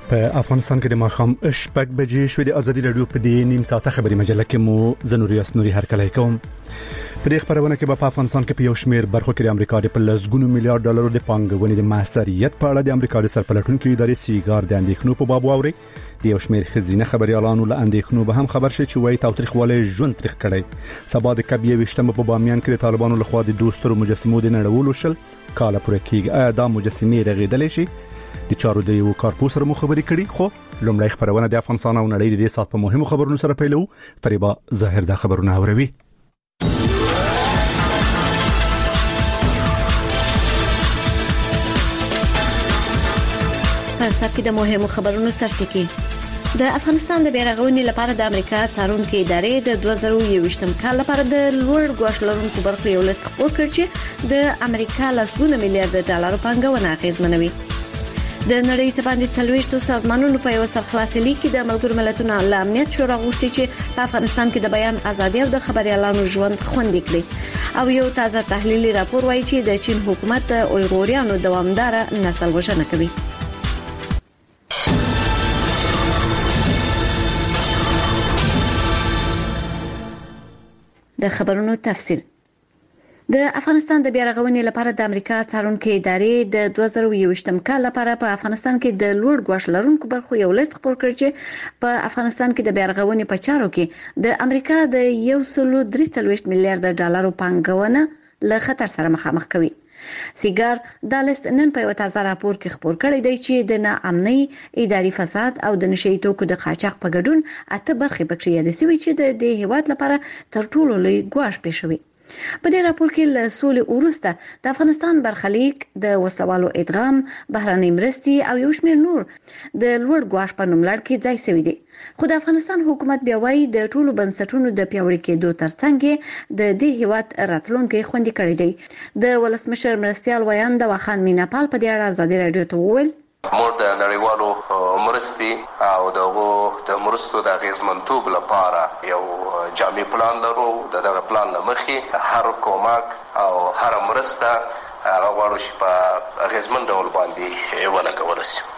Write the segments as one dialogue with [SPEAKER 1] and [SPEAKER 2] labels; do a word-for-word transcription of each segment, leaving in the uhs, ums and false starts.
[SPEAKER 1] په افغانستان کې د ماښام شپږ بجې شوې. د ازادي رادیو په دې نیم ساعته خبري مجله کې مو زنوري اسنوري هرکلی کوم. په دې خبرونه کې په افغانستان کې په یو شمېر برخو کې د امریکا د پلسګونو میلیارډ ډالرو د پانګونې د محصریت په اړه د امریکا د سرپلټونکو ادارې سیګار د اندېښنو په باب واوري. د یو شمېر خزینه خبريالانو له اندېښنو به هم خبر شي چې وایي تاوتریخواله ژوند تاریخ کړي. سبا د کب یو وشتمه په بامیان کې د طالبانو لخوا د دوسترو مجسمو د نړولو شل کاله پوره کېږي. ایا دا مجسمې رغېدلې شي؟ د چارو د یو کارپوس سره مو خبرې کړي. خو لومړی خبرونه د افغانستان او نړۍ د دې سات په مهمو خبرونو سره پیلو. فریبا ظاهر دا خبرونه اوروي.
[SPEAKER 2] په سپکې د مهمو خبرونو سرټکی. د افغانستان د بیرغونې لپاره د امریکا څارونکو ادارې د دوه زره یوویشتم کال لپاره د لوړ ګواښ لرونکو برخو یو لیست خپور کړ چې د امریکا لسګونه میلیارډ ډالر پانګونه اغیزمنوي. د نړۍ ته باندې څلوېښت سازمانونو په یو سرخلاصي لیک کې د ملګرو ملتونو له امنیت شورا غوښتي چې په افغانستان کې د بیان ازادي او د خبريالانو ژوند خوندي کړي. او یو تازه تحلیلي راپور وایي چې د چین حکومت د اویغوریانو دوامدار نسل وژنه کوي. د خبرونو تفصیل. د افغانستان د بیرغونې لپاره د امریکا څارونکو ادارې د دوه زره یوویشتم کال لپاره په افغانستان کې د لوړ ګواښ لرونکو برخو یو لیست خپور کړ چې په افغانستان کې د بیرغونې په چارو کې د امریکا د یو سل درې څلوېښت میلیارډ ډالرو پانګونه له خطر سره مخامخ کوي. سیګار د لیست نن په یو تازه راپور کې خپور کړی دی چې د ناامنۍ، اداري فساد او د نشئی توکو د قاچاق په ګډون اته برخې پکې یاد شوي چې د دې هیواد لپاره تر ټولو لوی ګواښ پېښوي. په دې راپور کې له سولې وروسته د افغانستان برخلیک، د وسلوالو ادغام، بهرنۍ مرستې او یو شمېر نور د لوړ ګواښ په نوم لړ کې ځای شوي دي. خو د افغانستان حکومت بیا وايي د ټولو بنسټونو د پیاوړي کېدو ترڅنګ د دې هیواد راتلونکي خوندي کړی دی. د ولسمشر مرستيال ویاند واخان میناپال په دې اړه ازادي رادیو ته وویل:
[SPEAKER 3] مور د نړیوالو مرستې او دغه د مرستو د غیزمنتوب لپاره یو جامع پلان لرو. دغه پلان لمخې هر کومک او هر مرسته هغه غواړو چې په غیزمن ډول باندې ولګول شي.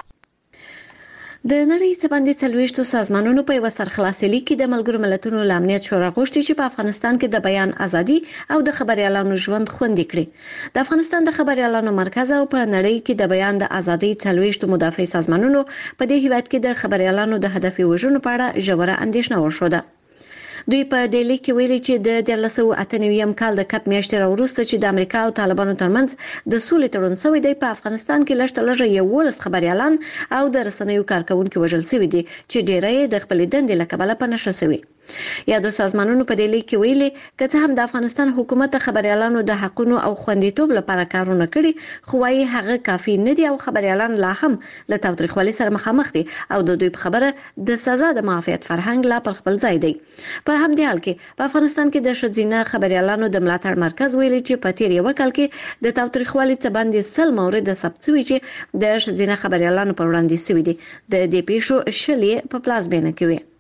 [SPEAKER 2] د نړۍ څخه باندې څلوېښت سازمانونو په یو سرخلاصي لیک کې د ملګرو ملتونو له امنیت شورا غوښتي چې په افغانستان کې د بیان ازادي او د خبريالانو ژوند خوندي کړي. د افغانستان د خبريالانو مرکز او په نړۍ کې د بیان د ازادي څلوېښت مدافع سازمانونو په دې هیواد کې د خبريالانو د هدفي وژنو په اړه ژوره اندېښنه وښوده. دوی په دې لیک کې ویلي چې د دیارلس سوه اته نوي کال د کپ میاشتې راوروسته چې د امریکا او طالبانو ترمنځ د سولې تړون شوی دی، په افغانستان کې لږ تر لږه یولس خبريالان او د رسنیو کارکونکو وژل شوي دي چې ډېری د خپل دندې له کبله په نشه شوي. یادو سازمانونو په دې لیک کې ویلي که څه هم د افغانستان حکومت خبريالانو د حقونو او خوندیتوب لپاره کارونه کړي، خو وايي هغه کافي نه دي او خبريالان لا هم له تاوتریخوالي سره مخامخ دي او د دوی په خبره د سزا د معافیت فرهنګ لا پر خپل ځای دی. په همدې حال کې په افغانستان کې د ښځینه خبريالانو د ملاتړ مرکز ویلي چې په تیر یو کال کې د تاوتریخوالي څخه باندې سل مورد ثبت شوي چې د ښځینه خبريالانو پر وړاندې شوي دي. د دې پیښو شلې په پلازمینه کې وي.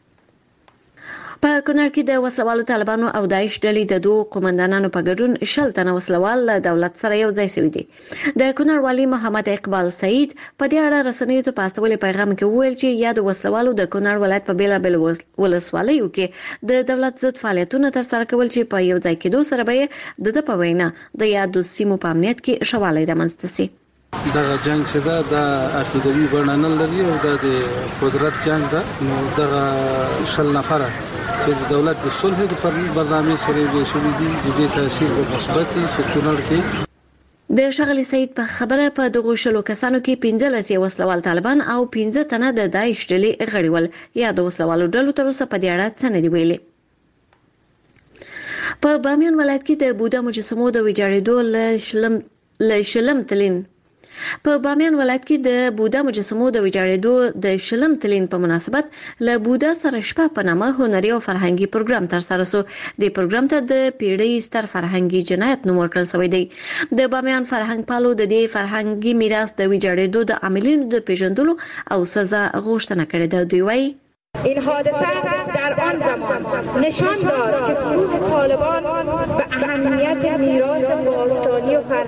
[SPEAKER 2] په کونړ کې د وسلوالو طالبانو او داعش ډلې د دوه قومندانانو په ګډون شل تنه وسلوال له دولت سره یو ځای شوي دي. د کونړ والي محمد اقبال سعید په دې اړه رسنیو ته په استولې پیغام کې وویل چې یاد وسلوالو د کونړ ولایت په بیلابیل ولسوالیو کې د دولت ضد فعالیتونه ترسره کول چې په یو ځای کېدو سره به د په وینا د یادو سیمو په امنیت کې شوالی رامنځته شي.
[SPEAKER 4] دغه جنگ چې دا د عقیدوي بڼه نه لري او د قدرت جنگ ده. نو دغه شل نفره چې د دولت د صلح د برنامه سره یې شوې دي د دې تاثیر په مثبت په کونړ کې.
[SPEAKER 2] د شغلی سعید په خبره په دغه شلو کسانو کې پنځلس یې وسلوال طالبان او پنځه تنه د داعش ډلې غړي ول. یا د وسلوالو ډلو تر اوسه په دې اړه څه نه دی ویلي. په بامیان ولایت کې د بودا مجسمو د ویجاړېدو له شلم له شلم تلین په بامیان ولایت کې د بودا مجسمو د ویجاړېدو د شلم تلین په مناسبت له بودا سره شپه په نامه هنري او فرهنګي پروګرام ترسره شو. د پروګرام ته د پیړۍ ستر فرهنګي جنایت نوم ورکړل شوی دی. د بامیان فرهنګ پالو د دې فرهنګي میراث د ویجاړېدو د عاملینو د پیژندلو او سزا غوښتنه کړې ده. دوی وايي
[SPEAKER 5] این حادثه در آن زمان نشان داد که گروه طالبان به اهمیت میراث باستانی و فرهنگ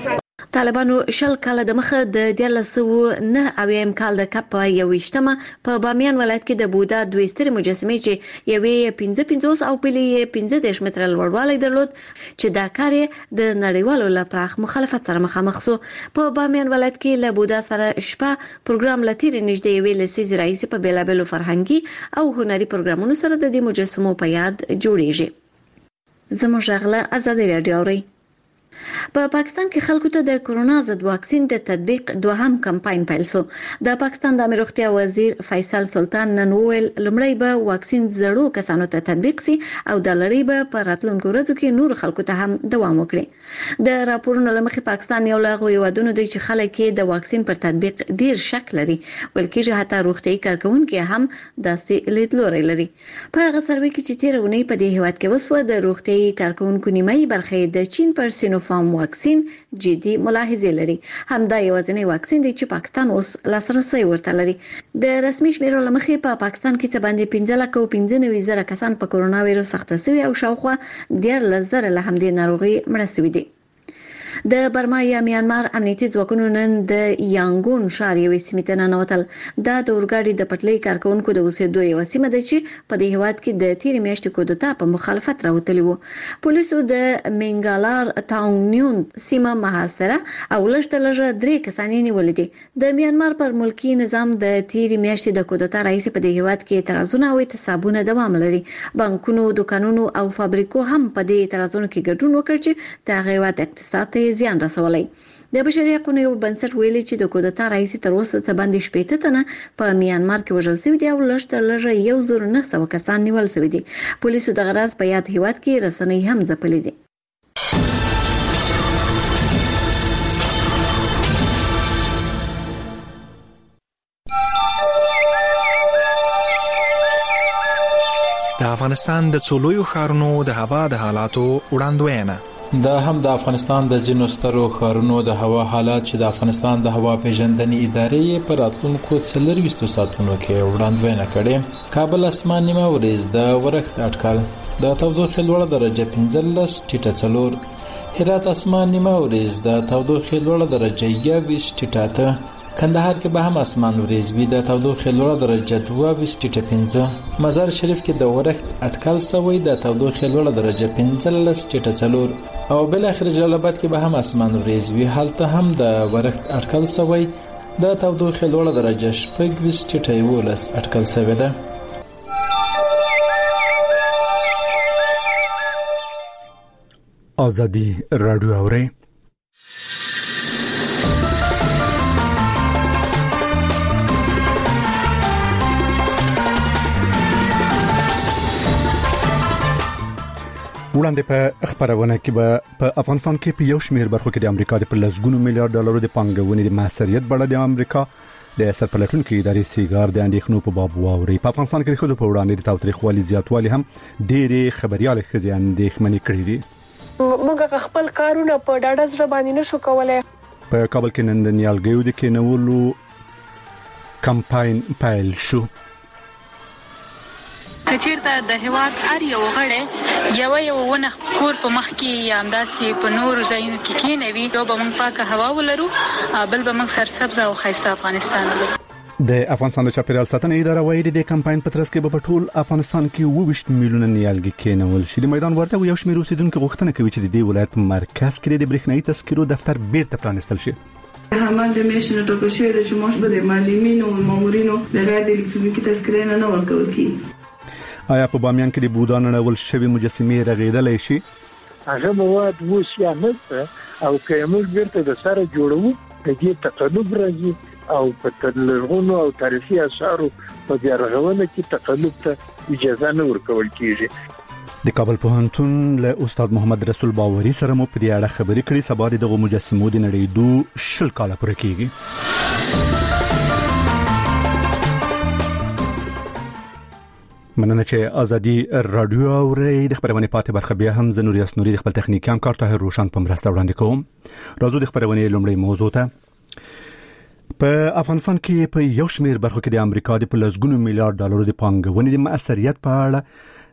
[SPEAKER 2] طالبانو شل کال د مخه د دیلسو نه اویم کال د کپ یوشتمه په بامیان ولایت کې د بودا دوه ستر مجسمې چې یوې پنځه پنځوس او بلې پنځه دیرش متره لوړوالی درلود چې دا کار د نړیوالو لپاره مخالفت سره مخامخ شو. په بامیان ولایت کې له بودا سره شپه پروګرام لتیر نږدې ویل سیز رئیس په بیلابلو فرهنګي او هنري پروګرامونو سره د دې مجسمو په یاد جوړیږي. زموږ غله آزادي رادیو اوري. په پا پاکستان کې خلکو ته د کورونا ضد واکسین د تطبیق دوهم کمپاین پیل شو. د پاکستان د امیر روغتیا وزیر فیصل سلطان نن ویل لمړی به واکسین زړو کسانو ته تطبیق شي او د لړۍ به په راتلونکو ورځو کې نور خلکو ته هم دوام وکړي. د راپورونو لمخې پاکستان یو له هیوادونو دی چې خلک کې د واکسین پر تطبیق ډیر شک لري ولکه چې حتی روغتي کارکونکو هم داسې لیدلوري لري. په هغه سروې کې چې تیرونی په دې هیواد کې وسو د روغتي کارکونکو نیمه برخه د چین پر سینو فارم واکسین جدي ملاحظه لري. همدا یوازینی واکسین دی چې پاکستان اوس لاسرسي ورته لري. د رسمي شمیرو لمخې په پاکستان کې څه باندې پنځه لک او پنځه نوي زره کسان په کورونا وایروس اخته شوي او شاوخوا ډیر لزر له همدې ناروغي مړه شوي دي. د برما یا میانمار امنیتي ځواکونو نن د یانګون ښار یوې سیمې ته ننوتل. دا د اورګاډي د پټلۍ کارکونکو د اوسېدو یوه سیمه ده چې په دې هیواد کې د تیرې میاشتې کودتا په مخالفت راوتلي وو. پولیسو د منګالار تاونګنیون سیمه محاصره او لږ لږ درې کسان نیولي دي. د میانمار پر ملکی نظام د تیرې میاشتې د کودتا رئیس په دې هیواد کې اعتراضونه او اعتصابونه دوام لري. بانکونو، دکانونو او فابریکو هم په دې اعتراضونو کې ګډون وکړ چې د هیواد اقتصاد زیان رسولي. د بشري حقوقو یو بنسټ ویلي چې د کودتا رئیس تر اوسه څه باندې شپږ تنه په میانمار کې وژل شوي دي او لږ تر لږه یو زر نه سوه کسان نیول شوي دي. پولیسو د غراز په یاد هیواد کې رسنۍ هم ځپلې دي.
[SPEAKER 6] د افغانستان د څلورو ښارونو د هوا د حالاتو وړاندوینه.
[SPEAKER 7] دا هم د افغانستان د ځینو سترو ښارونو د هوا حالات چې د افغانستان د هوا پیژندنې ادارې په راتلونکو څلورویشتو ساعتونو کې وړاندوینه کړې. کابل اسمان نیمه ورځ د ورښت اټکل د تودوخې لوړه درجه پنځلس ټیټه څلور. هرات اسمان نیمه ورځ د تودوخې لوړه درجه یوویشت ټیټه اته. کندهار کې به هم اسمان ورځ وي د تودوخې لوړه درجه دوه ویشت ټیټه پنځه. مزار شریف کې د ورښت اټکل سوی د تودوخې لوړه درجه پنځلس ټیټه څلور. او بل اخر جلال آباد کې به هم اسمان ورځ وي هلته هم د ورښت اټکل سوی د تودوخې لوړه درجه شپږ ویشت ټیټه یولس اټکل سوی ده.
[SPEAKER 1] آزادي رادیو اوري. وړاندې په خبرونه کې به په افغانستان کې په یو شمېر برخو کې د امریکا د پلسګونو میلیارډ ډالرو د پانګونې د موثریت بڼه د امریکا د سرپلټونکو ادارې سیګار د اندېښنو په باب واوري. په افغانستان کې د ښځو په وړاندې د تاوتریخوالي زیاتوالی هم ډېرې خبريال ښځې اندېښمنې کړې دي.
[SPEAKER 8] موږ خپل کارونه په ډاډه زړه باندې نشو کولای.
[SPEAKER 1] په کابل کې نن د نیالګیو د کېنولو کمپاین پیل شو.
[SPEAKER 9] کچیرته د هواد ار یو غړې یو یو ونه کور په مخ کې یا همداسې په نور ځایونو کې کېنوي نو به موږ پاکه هوا ولرو بل به موږ سرسبز او ښایسته افغانستان ولرو.
[SPEAKER 1] د افغانستان د چاپیریال ساتنې اداره وایي د کمپاین په ترڅ کې به په ټول افغانستان کې اووه ویشت میلیونه نیالګي کېنول شي. د میدان ورته یو شمېر اوسیدونکو غوښتنه کوي چې د دې ولایت مرکز کې د برېښنايي تذکرو دفتر بیرته پرانیستل شي.
[SPEAKER 10] همال د میشن ټاکل شوی د چې موږ به د معلمینو او مامورینو د غیر الکترونیکي تذکرې نه ورکول کیږي.
[SPEAKER 1] آیا په بامیان کې د بودا نړول شوی مجسمې رغیدلای شي؟
[SPEAKER 11] هغه مواد ووس یا نه او که موږ بیرته د سره جوړو د دې تقلب راځي او په تلغونو او تاریخي اثارو په بیا رغونه کې تقلب ته اجازه نه ورکول کیږي.
[SPEAKER 1] د کابل پوهنتون له استاد محمد رسول باوري سره مو په دې اړه خبرې کړې. سبا دغه مجسمو د نړیدو شل کاله پوره کیږي. مننه چې آزادي رادیو اوري. د خبرونه پاتې برخه بیا هم زنور یاسنوري د خپل تخنیکی همکار طاهر روشن په مرسته وړاندې کوم. راځو د خبرونه لومړی موضوع ته. په افغانستان کې په یو شمېر برخو کې د امریکا د پلسګونو میلیارډ ډالرو د پانګونې د موثریت په اړه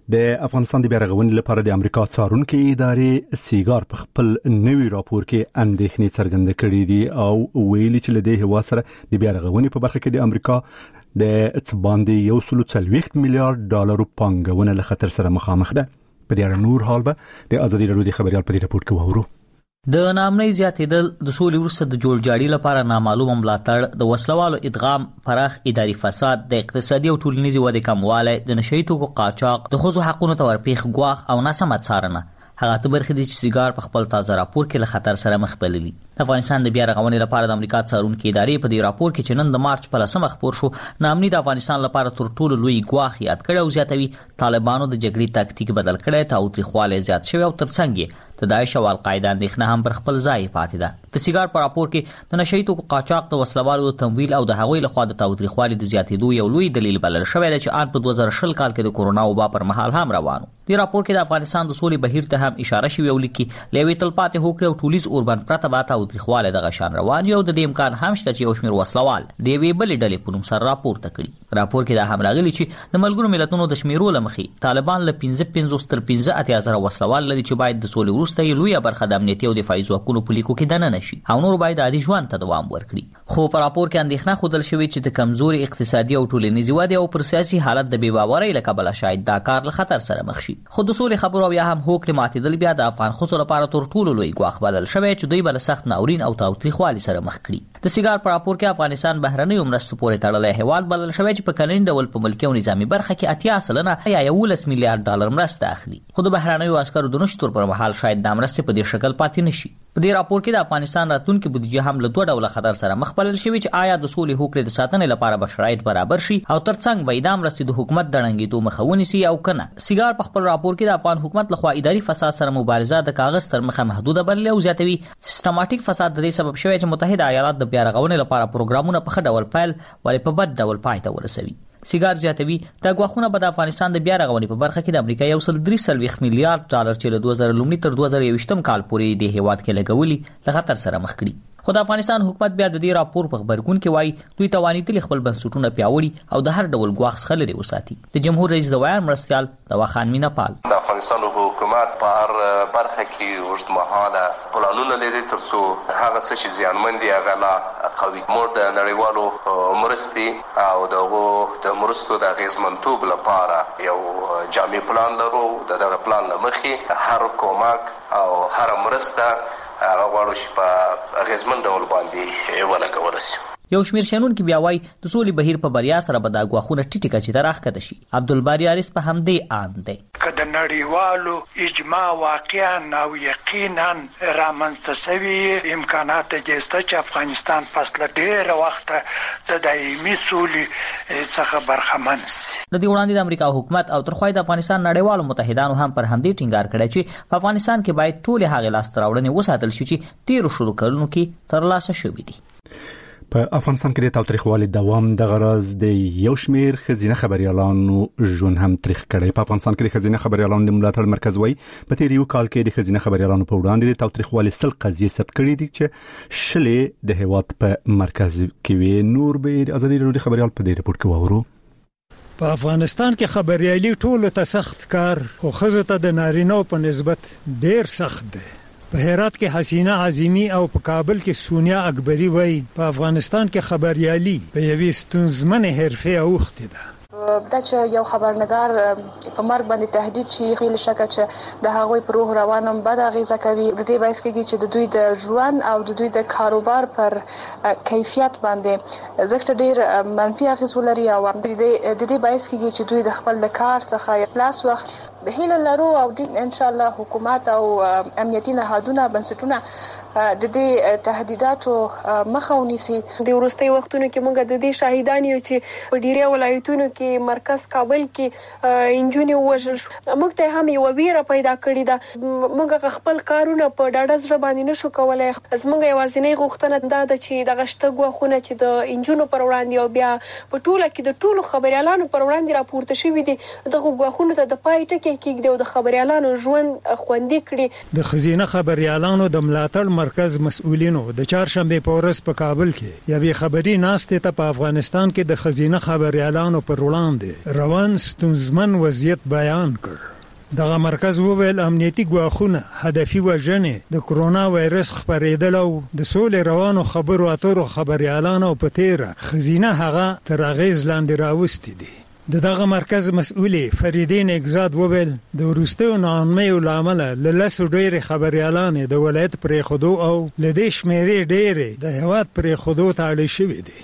[SPEAKER 1] د افغانستان د بیارغونې لپاره د امریکا څارونکو ادارې سیګار په خپل نوي راپور کې اندېښنې څرګندې کړې دي او ویلي چې له دې هوا سره د بیارغونې په برخه کې د امریکا د څباندې یو سل او څلوېښت میلیارډ ډالرو پانګونه له خطر سره مخامخ ده. په دې اړه نور حال به د ازادي راډیو د خبريال په دې راپور کې وورو.
[SPEAKER 12] د نامنۍ زیاتېدل د سولې وروسته د جوړجاړي لپاره نامعلوم ملاتړ، د وسلوالو ادغام، پراخ اداري فساد، د اقتصادي او ټولنیزې ودې کموالی، د نشهیي توکو قاچاق، د ښځو حقونو ته ورپېښ ګواښ او ناسمه څارنه هغه ته برخې دي چې سیګار په خپل تازه راپور کې له خطر سره مخ بللي. د افغانستان د بیارغونې لپاره د امریکا څارونکو ادارې په دې راپور کې چې نن د مارچ په لسمه خپور شو، نامني د افغانستان لپاره تر ټولو لوی ګواښ یاد کړی او زیاتوي طالبانو د جګړې تاکتیک بدل کړی، تاوتریخوالی زیات شوی او ترڅنګ یې د داعش او القاعده اندېښنه هم پر خپل ځای پاتې ده. د سیګار په راپور کې د نشهیي توکو قاچاق، د وسلوالو تمویل او د هغوی لخوا د تاوتریخوالي د زیاتېدو یو لوی دلیل بلل شوی دی چې ان په دوه زره شل کال کې د کورونا وبا پر مهال هم روانو. د راپور کې د افغانستان د سولې بهیر ته هم اشاره شوې او لیکي له یوې تلپاتې هوکړې او ټولیز اوربند پرته به تاوتریخوالی دغه شان روان یو د دې امکان هم شته چې یو شمېر وسلوال د یوې بلې ډلې په نوم سره راپورته کړي. راپور کې دا هم راغلي چې د ملګرو ملتونو د شمیرو له مخې طالبان له پنځه پنځوس تر پنځه اتیا زره وسلوال لري چې باید د سولې وروسته یې لویه برخه د امنیتي او دفاعي ځواکونو په لیکو کې دننه شي او نور باید عادي ژوند ته دوام ورکړي. خو په راپور کې اندېښنه ښودل شوې چې د کمزوري اقتصادي او ټولنیزې ودې او پر سیاسي حالت د بې باورۍ له کبله شاید دا کار له خطر سره مخ شي. خو د سولې خبرو بیا هم هوکړې ماتېدل بیا د افغان ښځو لپاره تر ټولو لوی ګواښ بدل شوی چې دوی به له سخت ناورین او تاوتریخوالي سره مخ کړي. د سیګار په راپور کې افغانستان بهرنیو مرستو پورې تړلی هیواد بلل شوی چې په کلني ډول په ملکي او نظامي برخه کې اتیا سلنه یا یولس میلیارډ ډالر مرسته اخلي. خو د بهرنیو عسکرو د نشتون پر مهال شاید دا مرستې په دې شکل پاتې نشي. په دې راپور کې د افغانستان راتلونکي بودیجه هم له دوه ډوله خطر سره مخ بلل شوی چې آیا د سولې هوکړې د ساتنې لپاره به شرایط برابر شي او ترڅنګ به دا مرستې د حکومت د ړنګېدو مخه ونیسي او که نه. سیګار په خپل راپور کې د افغان حکومت لخوا اداري فساد سره مبارزه د کاغذ تر مخه محدوده بللې او زیاتوي سیستماتیک فساد د دې سبب شوی چې متحده ایالات د بیارغونې لپاره پروګرامونه په ښه ډول پیل ولې په بد ډول پای ته ورسوي. سیګار زیاتوي دا ګواښونه به د افغانستان د بیارغونې په برخه کې د امریکا یو سل درې څلوېښت میلیارډ ډالر چې له دوه زره لومړي تر دوه زره یوویشتم کال پورې د هیواد کې لګولي له خطر سره مخ کړي. خو د افغانستان حکومت بیا د دې راپور په خبرګون کې وایي دوی توانېدلي خپل بنسټونه پیاوړي او د هر ډول ګواښ څخه لرې وساتي. د جمهور رئیس د ویاند مرستیال دوا خان مینا پال
[SPEAKER 3] د افغانستان حکومت په هر برخه کې اوږدمهاله پلانونه لري ترڅو هغه څه چې زیانمن دي هغه لا قوي. موږ د نړیوالو مرستې او دغه د مرستو د اغېزمنتوب لپاره یو جامع پلان لرو. د دغه پلان له مخې هر کومک او هر مرسته هغه غواړو چې په اغېزمن ډول باندې ولګول شي.
[SPEAKER 12] یو شمېر شنونکي بیا وایي د سولې بهیر په بریا سره به دا ګواښونه ټیټې کچې ته راښکته شي. عبدالباري حارث په همدې آند دی.
[SPEAKER 13] که د نړیوالو اجماع واقعا او یقینا رامنځته شوي امکانات دې شته چې افغانستان پس له ډېره وخته د دایمي سولې څخه برخمن شي.
[SPEAKER 12] د دې وړاندې د امریکا حکومت او تر خوا د افغانستان نړیوالو متحدانو هم پر همدې ټینګار کړی چې په افغانستان کې باید ټولې هغې لاسته راوړنې وساتل شي چې تېرو شلو کلونو کې ترلاسه شوي دي.
[SPEAKER 1] په افغانستان کې د تاوتریخوالي دوام د غرض د یو شمېر ښځینه خبريالانو ژوند هم تریخ کړی. په افغانستان کې د ښځینه خبريالانو د ملاتړ مرکز وایي په تیر یو کال کې د ښځینه خبريالانو په وړاندې د تاوتریخوالي سل قضیې ثبت کړي دي چې شلې د هیواد په مرکز کې وي. نور به د ازادي راډیو خبريال په دې رپورت کې وورو.
[SPEAKER 14] په افغانستان کې خبريالي ټولو ته سخت کار خو ښځو ته د نارینه‌و په نسبت ډېر سخت دی. په هرات کې حسینه عظیمی او په کابل کې سونیا اکبری وای په افغانستان کې خبريالي په یوې ستونزمنې حرفه اوښتې ده.
[SPEAKER 15] دا چې یو خبرنګار په مرګ باندې تهدید شي خیل شکه چې د هغوی پر روح روانم بد اغیزه کوي. د دې باعث کېږي چې د دوی د ژوند او د دوی د کاروبار پر کیفیت باندې زکه ډیر منفي اغیز ولري او د دې باعث کېږي چې دوی د خپل کار څخه لاس وخت د هیله لرو او ان شاء الله حکومت او امنیتي نهادونه بنسټونه د دې تهدیداتو مخه ونیسي.
[SPEAKER 8] د وروستي وختونو کې موږ د دې شاهدان یو چې په ډیری ولایتونو کې مرکز کابل کې انجونی وژل شو. موږ ته هم یو ویره پیدا کړې ده. موږ خپل کارونه په ډاډه ځړ باندې نشو کولای. زموږ یوازینۍ غوښتنه دا ده چې دغه شته غوښونه چې د انجونو پر وړاندې او بیا په ټوله کې د ټولو خبريالانو پر وړاندې راپورته شوي دي دغه غوښونه ته د پای ټکی مخکې کېږدي او د خبريالانو ژوند خوندي کړي.
[SPEAKER 14] د خزینه خبريالانو د ملاتړ مرکز مسؤلینو د چهارشنبه په ورځ په کابل کې یوې خبري ناستې ته په افغانستان کې د خزینه خبريالانو پر وړاندې روان ستونزمن وضعیت بیان کړ. دغه مرکز وویل امنیتي ګواښونه، هدفي وژنې، د کرونا وایرس خپرېدل او د سولې روانو خبرو اترو خبريالانو په تیره خزینه هغه تر اغیز لاندې راوستي دي. د دغه مرکز مسؤلې فریدین اگزاد وویل د وروستیو ناامنیو له امله له لسو ډېرې خبريالانې د ولایت پرېښودو او له دې شمېرې ډېرې د هېواد پرېښودو ته اړې شوې دي.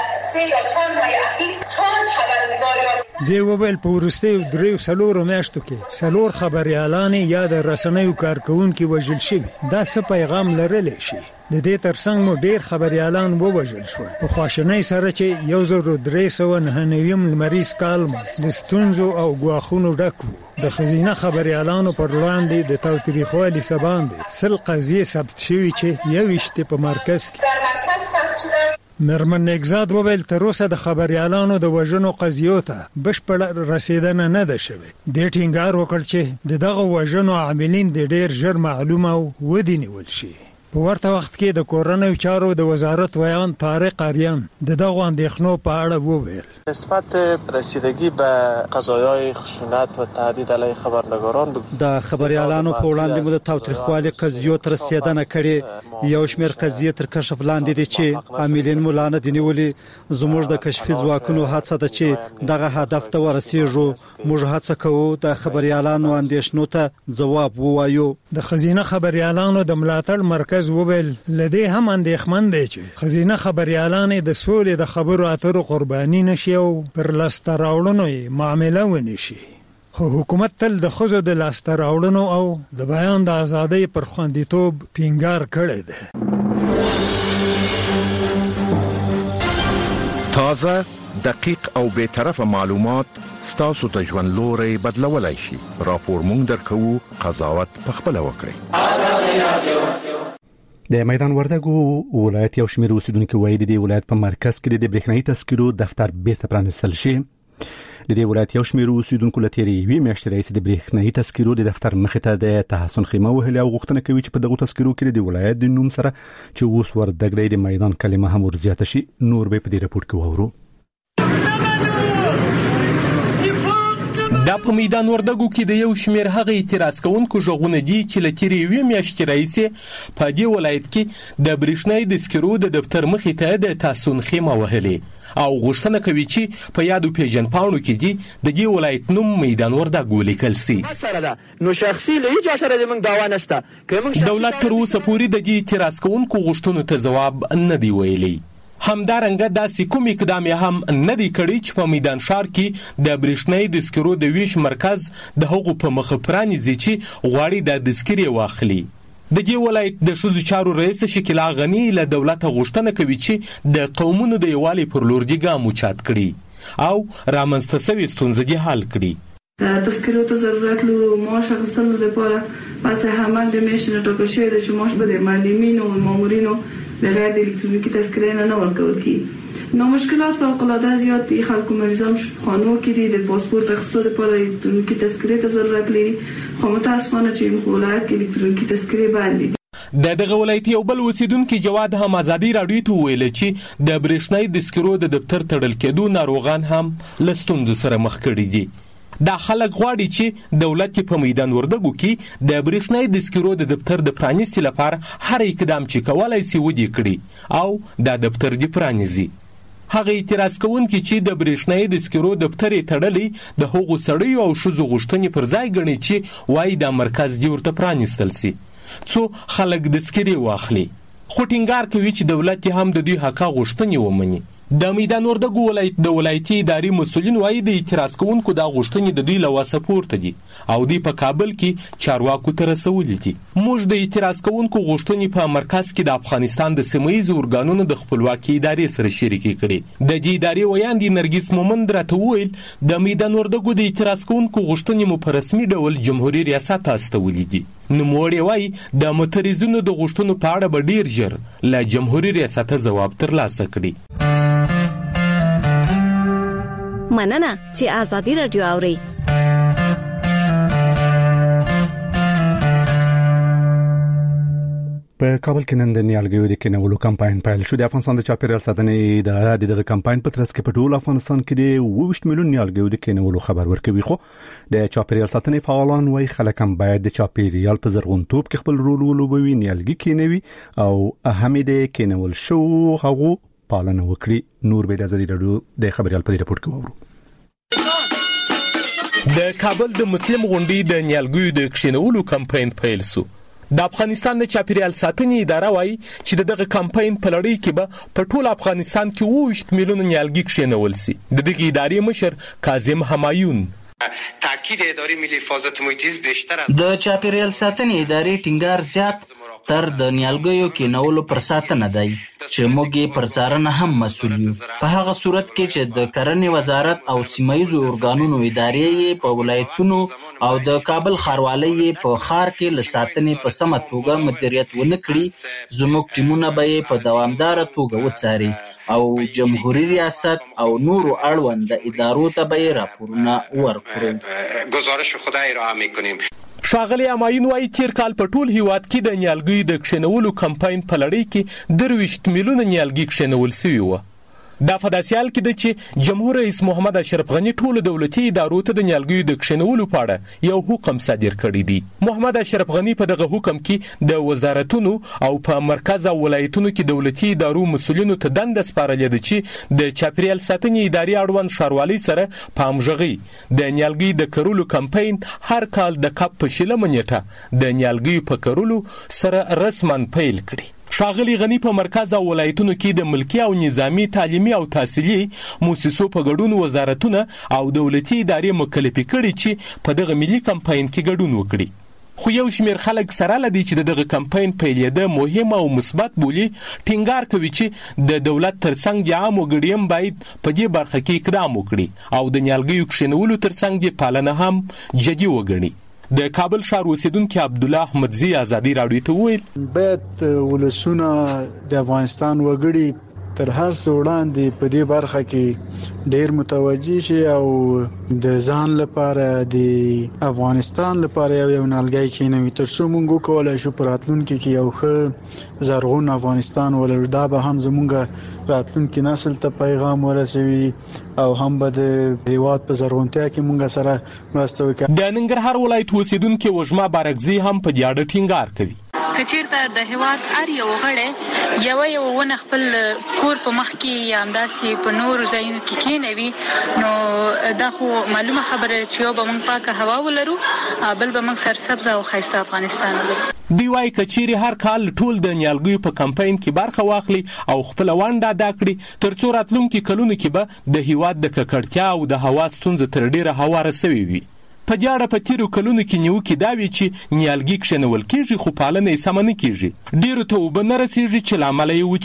[SPEAKER 14] دی وویل په وروستیو دریو څلورو میاشتو کې څلور خبريالانې یا د رسنیو کارکوونکي وژل شوي. دا څه پیغام لرلی شي؟ د دې ترڅنګ مو ډېر خبريالان ووژل شول. په خواشینۍ سره چې یو زر درې سوه نهه نویم لمریز کال مو د ستونزو او ګواښونو ډک و. د خزینه خبريالانو پر وړاندې د تاوتریخوالي څه باندې سل قضیې ثبت شوي چې یوویشت په مرکز کې. مرمن اگزاد وویل تر اوسه د خبريالانو د وژنو قضیو ته بشپړه رسیدنه نه ده شوې. دې ټینګار وکړ چې د دغه وژنو عاملین د ډېر ژر معلومه او ودې نیول شي. په ورته وخت کې د کورنیو چارو د وزارت ویان طارق آریان د دغو اندېښنو په اړه وویل
[SPEAKER 16] نسبت رسیدگی به قضایای خشونت و تهدید علیه خبرنگاران
[SPEAKER 1] د خبريالانو په وړاندې مو د تاوتریخوالي قضیو تر رسیدنه کړې. یو شمېر قضیې تر کشف لاندې دي چې عاملین مو لا نه دي نیولي. زموږ د کشفي ځواکونو هڅه ده چې دغه هدف ته ورسیږو. موږ هڅه کوو د خبريالانو اندېښنو ته ځواب ووایو.
[SPEAKER 14] د خزینه خبريالانو د ملاتړ مرکز وویل لدې هم اندېښمن دی چې خزینه خبريالانې د سولې د خبرو اترو قرباني نشي او پر لاسته راوړنو یې معامله ونه شي. خو حکومت تل د ښځو د لاسته راوړنو او د بیان د ازادۍ پر خوندیتوب ټینګار کړی دی.
[SPEAKER 17] تازه، دقیق او بے طرفه معلومات ستاسو ته ژوند لوري بدلولای شي. راپور مونږ درکو، قضاوت پخپله وکړئ. آزادۍ رادیو.
[SPEAKER 1] د میدان وردګو ولایت یو شمېر اوسیدونکو وایي د دې ولایت په مرکز کې د برېښنايي تذکرو دفتر بیرته پرانیستل شي. د دې ولایت یو شمېر اوسیدونکو له تېرې یوې میاشتې راهیسې د برېښنايي تذکرو د دفتر مخې ته د تحسن خیمه وهلې او غوښتنه کوي چې په دغو تذکرو کې د ولایت د نوم سره چې اوس وردګ دی د میدان کلمه هم ورزیاته شي. نور به په دې راپور کې واورو.
[SPEAKER 18] دا په میدان وردګو کې د یو شمېر هغه اعتراض کوونکو ژغونه دي چې له تېرې یوې میاشتې راهیسې په دې ولایت کې د برېښنايي تذکرو د دفتر مخې ته د تحسن خیمه وهلې او غوښتنه کوي چې په یادو پیژندپاڼو کې دي د دې ولایت نوم میدان وردګ ولیکل سي.
[SPEAKER 19] نو شخصي له هیڅ سره د موږ دعوا نشته.
[SPEAKER 18] دولت تر اوسه پورې د دې اعتراض کوونکو غوښتنو ته ځواب نه دی ویلی. همدارنګه داسې کوم اقدام هم نه دی کړی چې په میدان ښار کې د برېښنايي تذکرو د ویش مرکز د هغو په مخه پرانیزي چې غواړي د تذکرې واخلي. د دې ولایت د ښځو چارو رئیس شکیلا غني له دولته غوښتنه کوي چې د قومونو د یووالي پر لور دې ګام اوچت کړي او رامنځته شوې ستونزې دې حل کړي.
[SPEAKER 10] تذکرو ته ضرورت لرو. معاش اخیستلو لپاره پس همه د میشن ټاکل شوی دی چې معاش به د معلمینو او مامورینو بغیر د الکترونیکي تذکرې نه نه ورکول کیږي. نو مشکلات فوق العاده زیات دي. خلکو مریضان خانو کې دي د پاسپورت اخیستلو لپاره الکترونیکي تذکرې ته ضرورت لري. خو متاسفانه چې ولایت کې الکترونیکي تذکرې بند دي.
[SPEAKER 18] د دغه ولایت یو بل اوسیدونکي جواد هم ازادي راډیو ته ویل چې د برېښنايي تذکرو د دفتر تړل کېدو ناروغان هم له ستونزو سره مخ کړي دي. دا خلک غواړي چې دولت په میدان وردګو کې د برېښنايي تذکرو د دفتر د پرانیستي لپاره هر اقدام چې کولای شي ودې کړي او دا دفتر دې پرانیزي. هغه اعتراض کوونکي چې د برېښنايي تذکرو دفتر یې تړلی د هغو سړیو او ښځو غوښتنې پر ځای ګڼي چې وایي دا مرکز دې ورته پرانیستل سي څو خلک تذکرې واخلي. خو ټینګار کوي چې دولت هم د دوی حقه غوښتنې ومني. د میدان وردګو ولایت د ولایتي اداري مسؤلین وایي د اعتراض کوونکو دا غوښتنې د دوی له وسه پورته دي او دوی په کابل کې چارواکو ته رسولي دي. موږ د اعتراض کوونکو غوښتنې په مرکز کې د افغانستان د سیمه ییزو ارګانونو د خپلواکۍ ادارې سره شریکې کړې. د دې ادارې ویاند نرګس مومند راته وویل د میدان وردګو د اعتراض کوونکو غوښتنې مو په رسمي ډول جمهوري ریاست ته استولې دي. نوموړی وایي د معترضینو د غوښتنو په اړه به ډیر ژر له جمهوري ریاسته ځواب ترلاسه کړي.
[SPEAKER 20] مننه چې آزادي رادیو اوري.
[SPEAKER 1] په کابل کې نن د نیالګیو د کینولو کمپاین پیل شو. د افغانستان د چاپیریال ساتنې ادارې د کمپاین په ترڅ کې په ټول افغانستان کې د اووه میلیون نیالګیو د کینولو خبر ورکوي. خو د چاپیریال ساتنې فعالان وايي خلک هم باید د چاپیریال په زرغونتوب کې خپل رول ولوبوي، نیالګي کینوي او اهم د کینول شو هغه پالنه وکړي. نور به د ازادي رادیو د خبريال په ریپورت کې وورو.
[SPEAKER 18] د کابل د مسلم غونډې د نیالګیو د کینولو کمپاین پیل شو. د افغانستان د چاپیریال ساتنې اداره وايي چې دغه کمپاین په لړۍ کې به په ټول افغانستان کې اووه میلیون نیالګي کښینول شي. د دغه ادارې مشر کاظم همایون
[SPEAKER 20] تاکید ادارې ملي حفاظت محیط زیست بیشتر
[SPEAKER 21] د چاپیریال ساتنې ادارې ټینګار زیات تر د نیالګیو کینولو پر ساتنه دی چې موږ پر څارنه هم مسؤل یو. په هغه صورت کې چې د کرنې وزارت او سیمایي اورګانونو ادارې په ولایتونو او د کابل ښاروالۍ په ښار کې لساتنې په سمه توګه مدیریت ونه کړي، زموږ ټیمونه به په دوامداره توګه وڅاري او جمهوریت ریاست او نورو اړوند ادارو ته به راپورونه ورکړو.
[SPEAKER 20] گزارش خود ارائه می‌کنیم.
[SPEAKER 18] ښاغلی اماین وايي تیر کال په ټول هیواد کې د نیالګیو د کښینولو کمپاین په لړۍ کې درویشت میلیونه نیالګي کښینول شوي وو. دا په داسې حال کې ده چې جمهور رئیس محمد اشرف غني ټولو دولتي ادارو ته د نیالګیو د کښینولو په اړه یو حکم صادر کړی دی. محمد اشرف غني په دغه حکم کې د وزارتونو او په مرکز او ولایتونو کې دولتي ادارو مسؤلینو ته دنده سپارلې ده چې د چاپیریال ساتنې ادارې اړوند ښاروالۍ سره په همغږۍ د نیالګیو د کرلو کمپاین هر کال د کب په شلمه نیټه د نیالګیو په کرلو سره رسما پیل کړي. ښاغلی غنی په مرکز او ولایتونو کې د ملکی او نظامی تعلیمي او تحصیلي مؤسسو په ګډون وزارتونه او دولتي ادارې مکلفي کړي چې په دغه ملي کمپاین کې ګډون وکړي. خو یو شمیر خلک سره لدی چې دغه کمپاین پیلېده مهم او مثبت بولی، ټینګار کوي چې د دولت ترڅنګ د عام وګړي باید په دې برخه کې اقدام وکړي او د نیالګیو کښینولو ترڅنګ د پالنه هم جدي وګڼي. د کابل ښار اوسیدونکو عبد الله احمدزي ازادي راډیو ته ویل
[SPEAKER 22] باید ولسونه د افغانستان وګړي تر هر څه وړاندې په دې برخه کې ډېر متوجي شي او د ځان لپاره د افغانستان لپاره یو نیالګي کینوي تر څو موږ کولای شو په راتلونکي کې یو ښه زرغون افغانستان ولرو. دا به هم زموږ راتلونکي نسل ته پیغام ورسوي او هم به د هیواد په زرغونتیا کې موږ سره مرسته وکړي.
[SPEAKER 18] د ننګرهار ولایت اوسیدونکو وژما بارکزي هم په دې اړه ټینګار کوي.
[SPEAKER 9] کچیرته د هیواد ار یو غړی یو یو ونه خپل کور په مخ کې یا همداسې په نور ځایونو کې کینوي، نو دا خو معلومه خبره چې یو به موږ پاکه هوا ولرو، بل به موږ سرسبزه او ښایسته افغانستان ولرو.
[SPEAKER 18] دی وايي کچيري هر کال ټول د نیالګیو په کمپاین کې برخه واخلي او خپل ونده ادا کړي ترڅو راتلونکي کلونو کې به د هیواد د ککړتیا او د هوا ستونزې تر ډیره هواره سوي وي. په دې اړه په تیرو کلونو کې نیوکې دا وي چې نیالګي کښینول کېږي خو پالنه یې سمه نه کېږي، ډیرو ته اوبه نه رسېږي چې له امله یې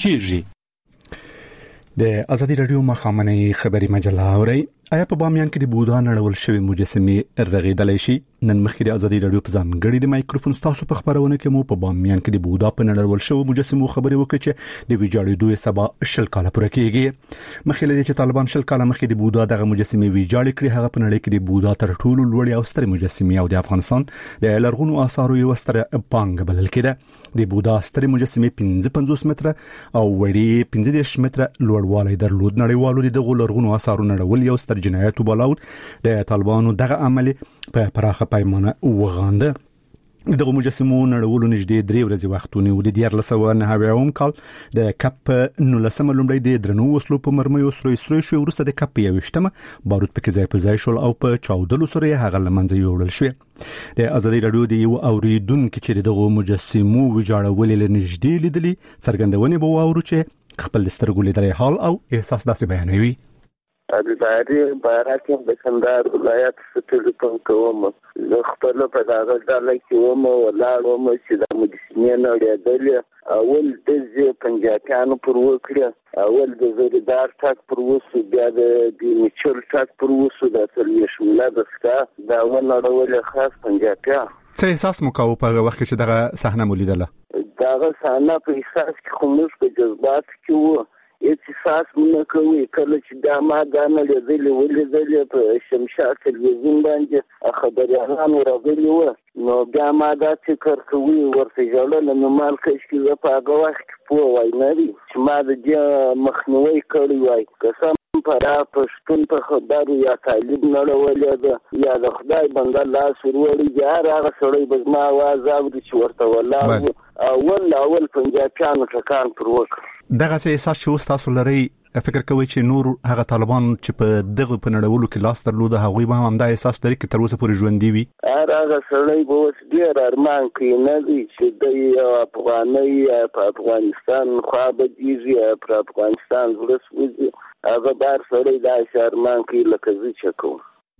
[SPEAKER 18] وچېږي.
[SPEAKER 1] د ازادي راډیو مخامنۍ خبري مجله اورئ. آیا په بامیان کې د بودا نړول شوی مجسمه رغیدلای شي؟ نن مخکې د ازادي راډیو په ځانګړي د مایکروفون تاسو په خبرونه کې مو په بامیان کې د بودا په نړول شوی مجسمه خبري وکړه چې د ویجاړېدو سبا شل کاله پوره کېږي. مخکې لدې چې طالبان شل کاله مخکې د بودا دغه مجسمه ویجاړ کړي، هغه په نړۍ کې د بودا تر ټولو لوړ او ستر مجسمه او د افغانستان د لرغونو آثارو یو ستر پانګه بلل کېده. د بودا ستر مجسمه پنځه پنځوس متره او وړي پنځه دېرش متره لوړوالی درلود. نړیوالو دغه لرغونو آثارو نړول یو ستر جنایت وبلاو. د طالبانو دغه عمل په پراخه پیمانه وغانده. دغه مجسمو نړولو نږدې درې ورځې وخت ونیو. د دیارلس سوه نهه اویایم کال د کپ نولسمه لومړی د درنو وسلو په مرمیو سروي سروي شو، وروسته د کپ یوویشتمه بارود پکې ځای په ځای شول او په چاودلو سره یې هغه له منځه یوړل شو. د ازادي راډیو د یو اوریدونکو چې دغه مجسمو ویجاړول له نږدې لیدلي څرګندونه به واورو چې خپل سترګو لیدلي حال او احساس داسې بیانوي.
[SPEAKER 23] د باري بارکه د کندهار ولایت ستړي په کومه زه خپل په دغه ډله کې وم ولاړ وم چې د مجسمې نړېدلې اول د پنجابیانو پر وکړه، اول د زریدار ټاک پر وسو، بیا د میچل ټاک پر وسو، د سلوي شمله دسکا دا ونړول خاص پنجابیا.
[SPEAKER 1] څه احساس مو کاوه په وخت چې دغه صحنه مو لیدله؟
[SPEAKER 23] دغه صحنه په احساس کې خو موږ په جذبات کې وو، احساس نه کوي. کله چې دا ما غانه لیدلې ولیدلې په شمشاد تلویزیون باندې خبريالان راغلي وو، نو بیا ما دا فکر کوي ورته ژړل نو مال کښې په هغه وخت کې پوه وای نه وي چې ما د دې مخنیوي کړی وای. قسم پر پښتون په خبرو یا طالب نړولې ده یا د خدای بنده لاس وروړي یا هغه سړی به زما आवाज اوري چې ورته ولاړ اول اول پنجابیانو ټکان پر وکړ.
[SPEAKER 1] دغه څه احساس چې اوس تاسو لري فکر کوي چې نور هغه طالبان چې په دغه په نړولو کې لاس درلود هغوی به هم دا احساس لري چې تر اوسه پورې ژوندي وي؟
[SPEAKER 23] هغه سړی به اوس ډېر ارمان کوي نه دی چې د افغانۍ په افغانستان خوا بدېږي، په افغانستان ولس وځي. هغه بار سړی داسې ارمان کوي لکه زه چې کوم.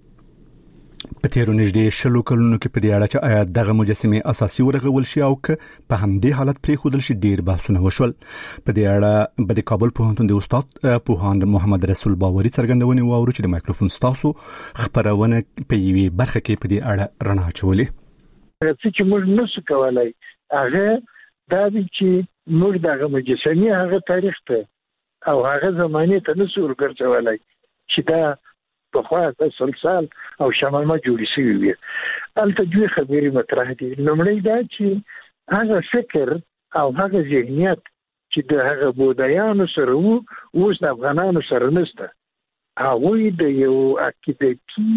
[SPEAKER 1] په تیرو نږدې شلو کلونو کې په دې اړه چې آیا دغه مجسمې اساسي ورغول شي او که په همدې حالت پرېښودل شي ډېر بحثونه وشول. په دې اړه به د کابل پوهنتون د استاد پوهاند محمد رسول باوري څرګندونې واورو چې د مایکروفون ستاسو خبرونه په یوې برخه کې په دې اړه رڼا اچولې.
[SPEAKER 11] چې موږ نشو کولای هغه دا چې موږ دغه مجسمې هغه تاریخ ته او هغه زمانه ته نشو ورګرځولای چې دا په خوا د سلسال او شمالما جوړی شوی وي. البته دوی خبرې مطرح دي. لومړی دا چې هغه فکر او هغه ذهنیت چې د هغه بودایانو سره وو اوس د افغانانو سره نشته. هغوی د یو عقیدتي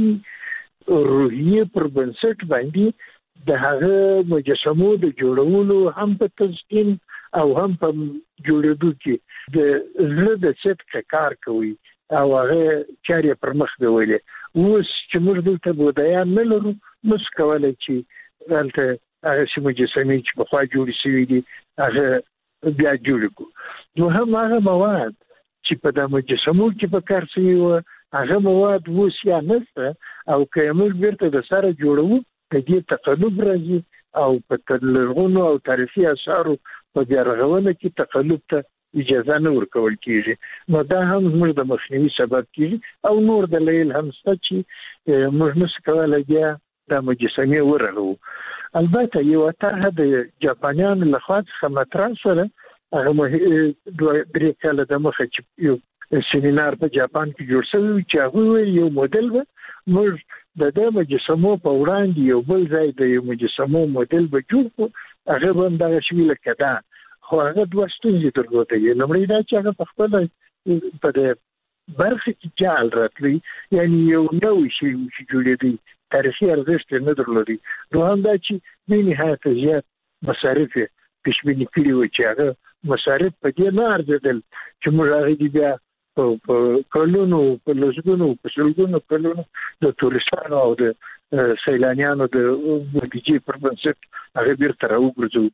[SPEAKER 11] روحیه پر بنسټ باندې د هغه مجسمو د جوړولو هم په تزکین او هم په جوړېدو کې د زړه د صدق کار کوي او هغه چاري پر مخ دی ویلي. اوس چې موږ دلته بودایان نه لرو نو څه کولای چې دلته هغه چې مجسمې چې په خوا جوړې شوي دي هغه بیا جوړ کړو. نو هم هغه مواد چې په د مجسمو کې په کار شوي وو هغه مواد اوس یا نشته او که موږ بیرته د سره جوړو د دې تقلب راځي او په لرغونو او تاریخي اثارو په بیا رغونه کې تقلب ته اجازه نه ورکول کیږي. نو دا هم موږ د مخنیوي سبب کیږي او نور دلایل هم شته چې موږ نشو کولای بیا د مجسمې ورغو. البته یو طرح د جاپانیانو لخوا څخه مطرح سره هغه دوه درې کاله د مخه چې یو سیمینار په جاپان کې جوړ شوی چې هغه یو موډل و موږ د د مجسمو په وړاندې یو بل ځای د یو مجسمو موډل به جوړ کړو. هغه هم دغه شوی لکه دا خو هغه دوه ستونزې درلودې. لومړی دا چې هغه په خپل په د برخه کې جال راتلی یعنی یو نوی شی چې جوړېدی تاریخي ارزښت نه درلودي. دوهم دا چې به نهایت زیات مصارف پیشبینی کړي و چې هغه مصارف په دې نه ارزیدل چې موږ هغه دی بیا په کلونو په لسګونو په سلګونو کلونو د تورستانو او د سیلانیانو د بودیجې پر بنسټ هغه بیرته راوګرځو.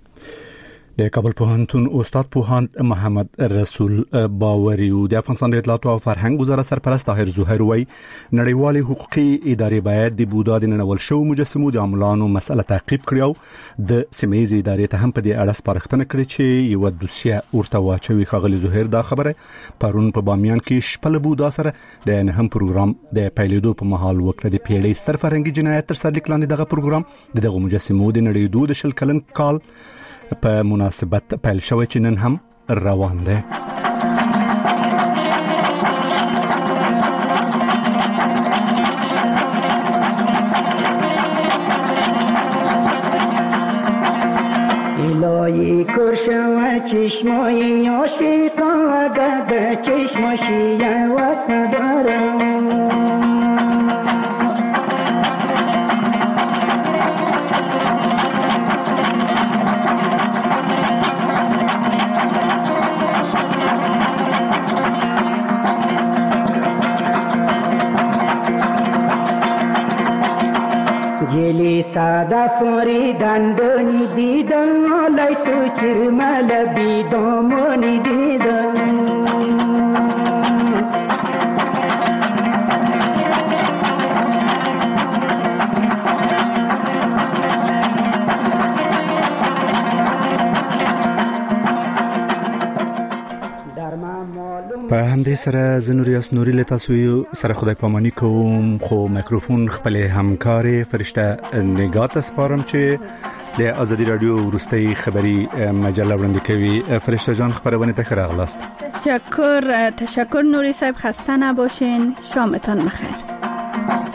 [SPEAKER 1] د کابل پوهنتون استاد پوهاند محمد رسول باوري او د افغانستان د اطلاعات او فرهنګ وزارت سرپرست طاهر ظهیر وای نړیوال حقوقي ادارې باید د بودا د نړول شو مجسمو د عملانو مسله تعقیب کړي او د سیمې ادارې ته هم په دې اړه سپارښتنه کړې چې یو دوسیه ورته واچوي. خغلی ظهیر دا خبره پرون په بامیان کې شپل بودا سره د نه هم پروګرام د پیلېدو په محل وکړه. د پیړۍ ستر فرهنګي جنایت تر سر لیکلاندې دغه پروګرام دغه مجسمو د نړیدو د شل کلن کال په مناسبت پیل شوی چې نن هم روان دی.
[SPEAKER 2] الهی کرشم چشمای عاشقا گد چشماشی واسه دارم جلی سادا فوری دندونی دیدن لای سوچر مل بیدومونی دیدن
[SPEAKER 1] په همدې سره زنوریاس نوري له تاسو سره خدای پاماني کوم. خو میکروفون خپل همکار فرشته نگات سپارم چې د آزادی رادیو ورستي خبری مجله وړاندې کوي. فرشته جان خبرونه ته راغلاست.
[SPEAKER 4] تشکر تشکر نوری صاحب، خسته نباشین، شامتان بخیر.